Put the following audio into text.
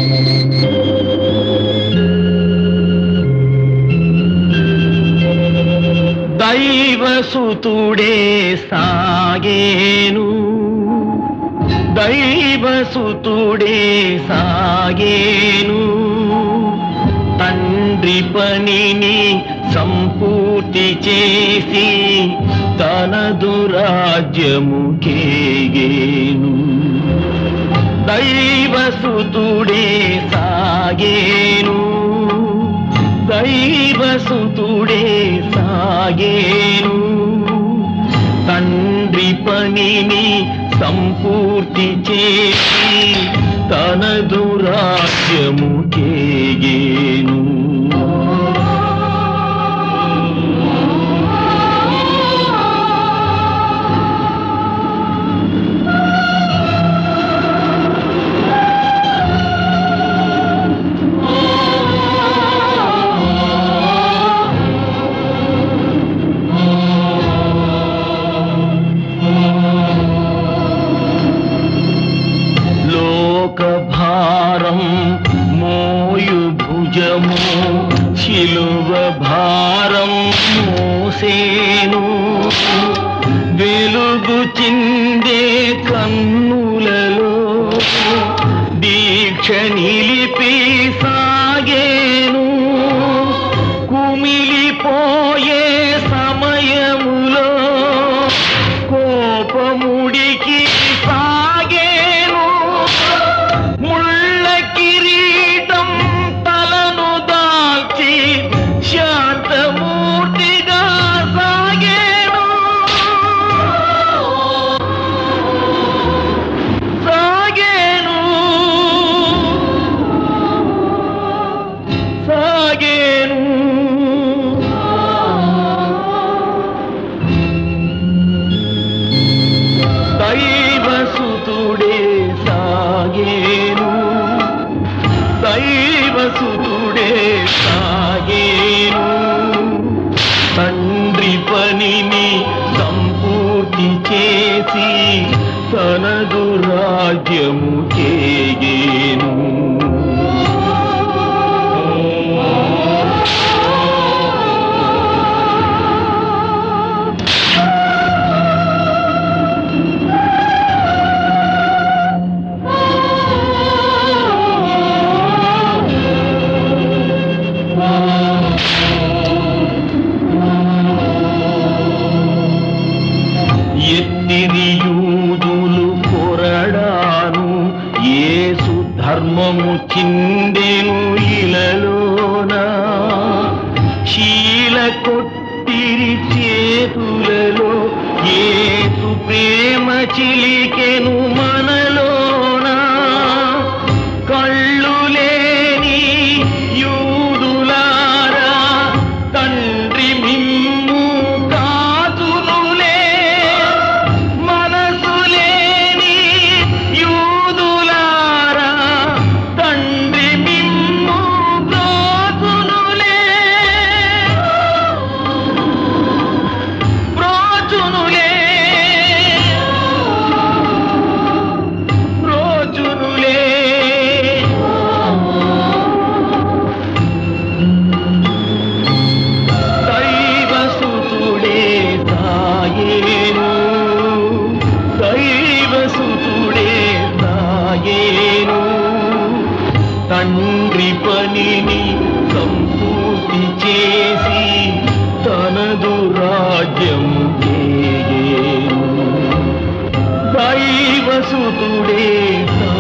దైవసుతుడే సాగేను, దైవసుతుడే సాగేను, తండ్రి పనిని సంపూర్తి చేసి తనదు రాజ్యము కేగేను. దైవసుతుడే సాగేను, దైవసుతుడే సాగేను, తండ్రి పనిని సంపూర్తి చేసి తనదు రాజ్యము కేగేను. భారం మోయు భుజము శిలువ భారం మోసేను, వెలుగు చిందే కన్నులలో దీక్ష నిలిపి సాగేను. కుమిలిపోయే సమయములో కోపముడికి సాగేను. ముళ్ళ కిరీటం తలను దాల్చి శాంతమూర్తిగా సాగేను, సాగేను, సాగేను. దైవసుతుడే సాగేను, దైవసుతుడే సాగేను, తండ్రి పనిని సంపూర్తి చేసి తనదు రాజ్యము కేగేను. ఎత్తిరి యూదులు కొరడాను, యేసు ధర్మము చిందెను ఇలలోన. శీల కొట్టిరి చేతులలో, యేసు ప్రేమ చిలికెను మనలోన. కళ్ళు లేని యూదులారా, తండ్రి మిమ్ము కాచునులే. మనసు లేని యూదులారా, తండ్రి మిమ్ము బ్రోచునులే, బ్రోచునులే, బ్రోచునులే. దైవసుతుడే సాగేను, దైవసుతుడే సాగేను, తండ్రి పనిని సంపూర్తి చేసి తనదు రాజ్యము కేగేను. దైవసుతుడే